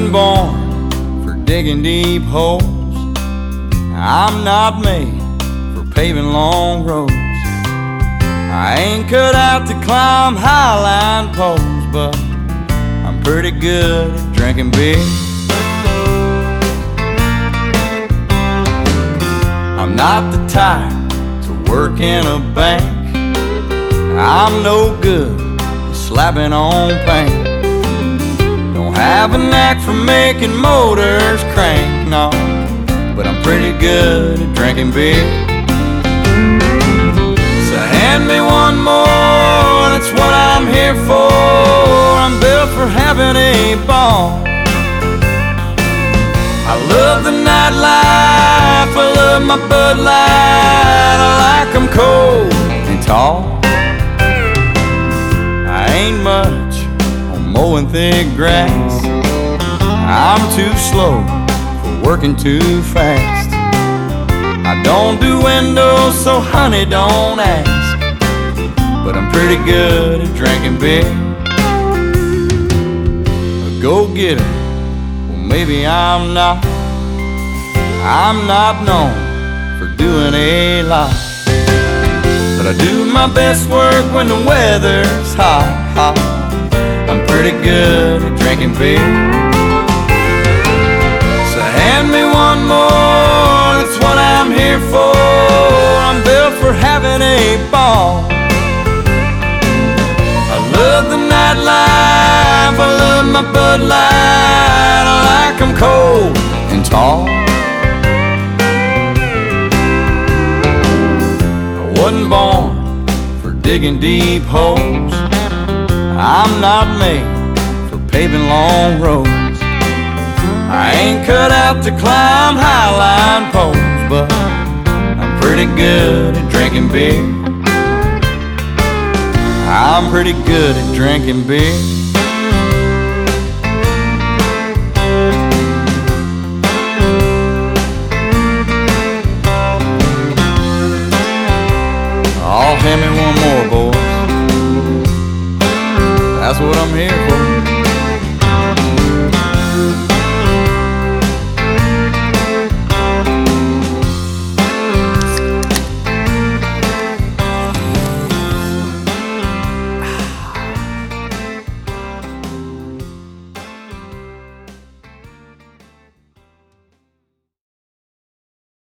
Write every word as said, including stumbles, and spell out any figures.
wasn't born for digging deep holes. I'm not made for paving long roads. I ain't cut out to climb highline poles, but I'm pretty good at drinking beer. I'm not the type to work in a bank. I'm no good at slapping on paint. Don't have a knack for making motors crank, no, but I'm pretty good at drinking beer. So hand me one more, that's what I'm here for. I'm built for having a ball. I love the nightlife, I love my Bud Light. I like them cold and tall. I ain't much on mowing thick grass. I'm too slow for working too fast. I don't do windows, so honey, don't ask. But I'm pretty good at drinking beer. A go-getter, well maybe I'm not. I'm not known for doing a lot, but I do my best work when the weather's hot, hot. I'm pretty good at drinking beer. So hand me one more, that's what I'm here for. I'm built for having a ball. I love the nightlife, I love my Bud Light. I like them cold and tall. I wasn't born for digging deep holes. I'm not made for paving long roads. I ain't cut out to climb highline poles, but I'm pretty good at drinking beer. I'm pretty good at drinking beer. Oh, hand me one more, boys. That's what I'm here